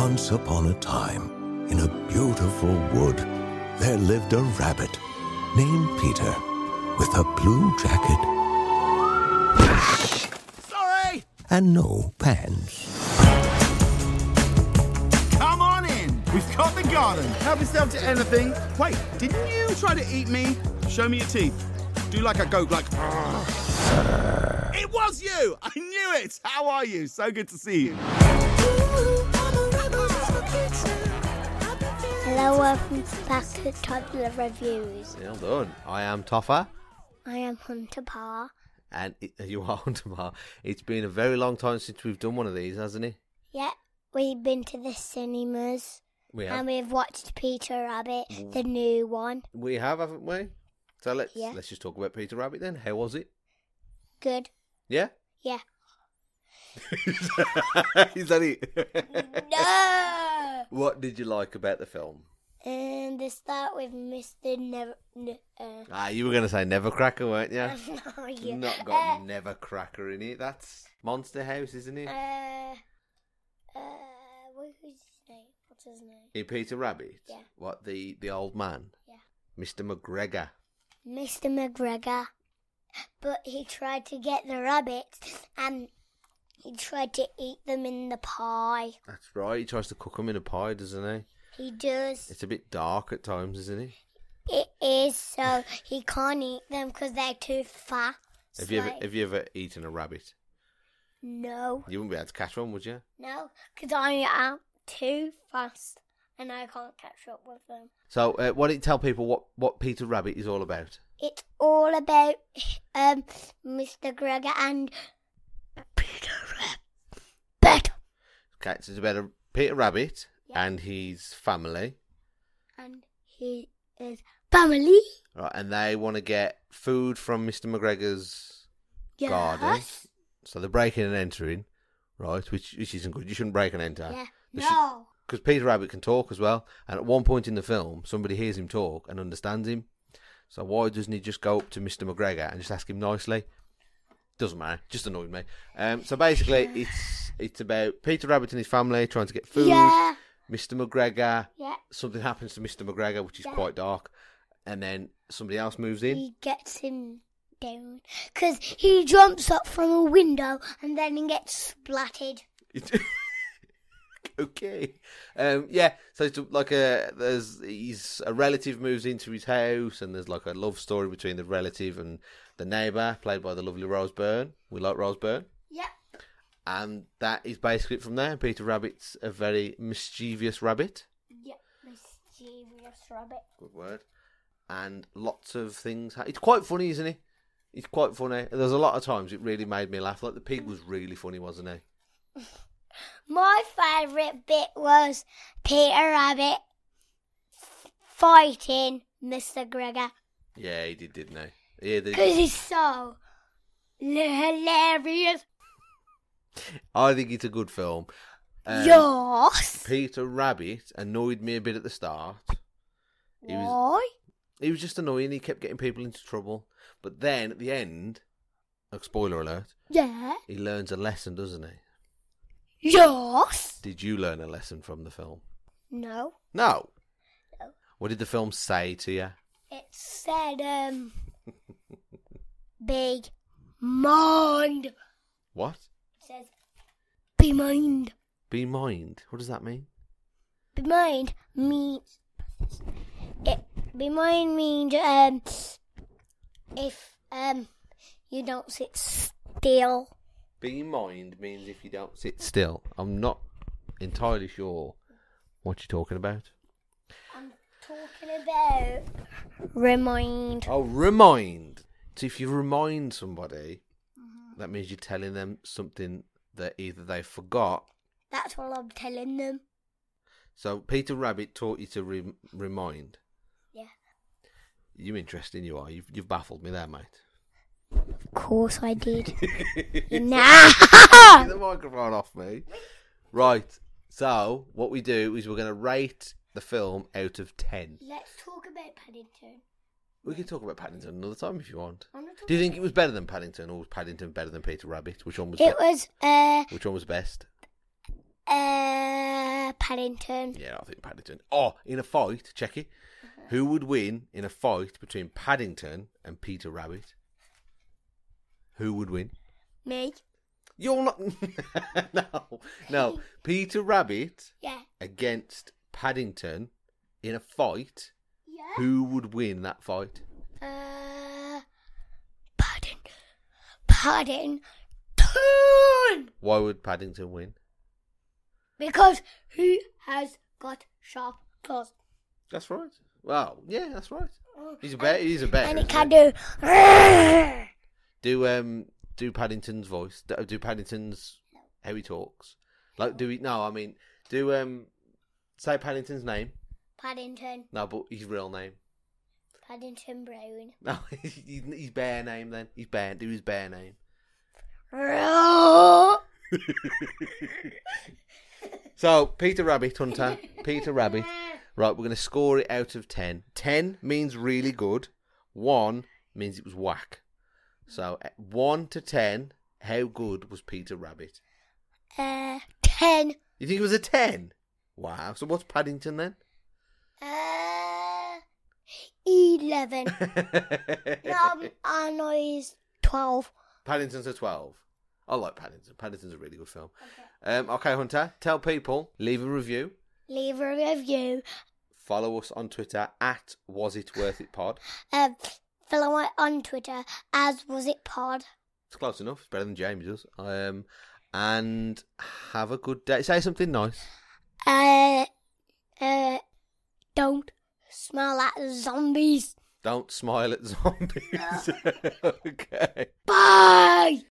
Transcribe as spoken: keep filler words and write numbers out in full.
Once upon a time, in a beautiful wood, there lived a rabbit named Peter with a blue jacket. Sorry! And no pants. Come on in. We've got the garden. Help yourself to anything. Wait, didn't you try to eat me? Show me your teeth. Do like a goat, like... It was you! I knew it! How are you? So good to see you. Hello, welcome back to Toddler Reviews. Well done. I am Toffer. I am Hunter Parr. And it, you are Hunter Parr. It's been a very long time since we've done one of these, hasn't it? Yeah, we've been to the cinemas. We have. And we've watched Peter Rabbit, the new one. We have, haven't we? So let's Yeah. let's just talk about Peter Rabbit then. How was it? Good. Yeah? Yeah. Is that it? No! What did you like about the film? And they start with Mister Never... Ne- uh, Ah, you were going to say Nevercracker, weren't you? no, yeah. Not got Uh, Nevercracker in it. That's Monster House, isn't it? Uh, uh, what, who's his name? What's his name? In Peter Rabbit? Yeah. What, the, the old man? Yeah. Mister McGregor. Mister McGregor. But he tried to get the rabbits and he tried to eat them in the pie. That's right. He tries to cook them in a pie, doesn't he? He does. It's a bit dark at times, isn't it? It is, so he can't eat them because they're too fat. Have you ever So- have you ever eaten a rabbit? No. You wouldn't be able to catch one, would you? No, because I am too fast and I can't catch up with them. So, uh, why don't you tell people what, what Peter Rabbit is all about? It's all about um Mister Gregor and Peter Rabbit. Okay, so it's about a Peter Rabbit Yeah. and his family, And he is family. right? And they want to get food from Mister McGregor's garden. Yes. So they're breaking and entering, right? Which which isn't good. You shouldn't break and enter. Yeah. They No. Because Peter Rabbit can talk as well. And at one point in the film, somebody hears him talk and understands him. So why doesn't he just go up to Mister McGregor and just ask him nicely? Doesn't matter. Just annoyed me. Um, so basically, it's it's about Peter Rabbit and his family trying to get food. Yeah. Mister McGregor. Yeah. Something happens to Mister McGregor, which is Yeah. quite dark. And then somebody else moves in. He gets him down because he jumps up from a window and then he gets splatted. Okay. Um, yeah, so it's like a there's he's a relative moves into his house and there's like a love story between the relative and the neighbour, played by the lovely Rose Byrne. We like Rose Byrne. Yeah. And that is basically it from there. Peter Rabbit's a very mischievous rabbit. Yeah. Mischievous rabbit. Good word. And lots of things. Ha- it's quite funny, isn't it? It's quite funny. There's a lot of times it really made me laugh. Like the pig was really funny, wasn't he? My favourite bit was Peter Rabbit fighting Mister Gregor Yeah, he did, didn't he? Yeah, because the, he's so hilarious. I think it's a good film. Um, Yes. Peter Rabbit annoyed me a bit at the start. He was Why? he was just annoying. He kept getting people into trouble. But then at the end, like spoiler alert, Yeah. he learns a lesson, doesn't he? Yes. Did you learn a lesson from the film? No. No. No. What did the film say to you? It said, um, be mind. What? It says, be mind. Be mind. What does that mean? Be mind means, it, be mind means, um, if, um, you don't sit still. Be mind means if you don't sit still. I'm not entirely sure what you're talking about. I'm talking about remind. Oh, remind. So if you remind somebody, that means you're telling them something that either they forgot. That's what I'm telling them. So Peter Rabbit taught you to re- remind. Yeah. You interesting, you are. You've, you've baffled me there, mate. Of course I did. Get Nah. the microphone off me. Right. So what we do is we're going to rate the film out of ten. Let's talk about Paddington. We can talk about Paddington another time if you want. I'm not Do you talking- think it was better than Paddington, or was Paddington better than Peter Rabbit? Which one was? It be- was, uh, Which one was best? Uh, Paddington. Yeah, I think Paddington. Oh, in a fight, check it. Who would win in a fight between Paddington and Peter Rabbit? Who would win? Me. You're not. no, no. Peter Rabbit Yeah. against Paddington in a fight. Yeah. Who would win that fight? Uh, Paddington. Paddington. Why would Paddington win? Because he has got sharp claws. That's right. Well, yeah, that's right. He's a bear. He's a bear. And he isn't can he? do. Do um do Paddington's voice? Do, do Paddington's how he talks? Like do he? No, I mean do um say Paddington's name. Paddington. No, but his real name. Paddington Brown. No, his, his bear name then. His bear. Do his bear name. So Peter Rabbit, Hunter. Peter Rabbit. Right, we're going to score it out of ten. ten means really good. one means it was whack. So one to ten, how good was Peter Rabbit? Uh, ten. You think it was a ten? Wow. So what's Paddington then? Uh, eleven. no, I know he's twelve. Paddington's a twelve. I like Paddington. Paddington's a really good film. Okay. Um, okay, Hunter, tell people, leave a review. Leave a review. Follow us on Twitter at Was It Worth It Pod. Um, follow me on Twitter as Was It Pod. It's close enough. It's better than James does. Um, and have a good day. Say something nice. Uh, uh, don't smell at zombies. Don't smile at zombies. Okay. Bye.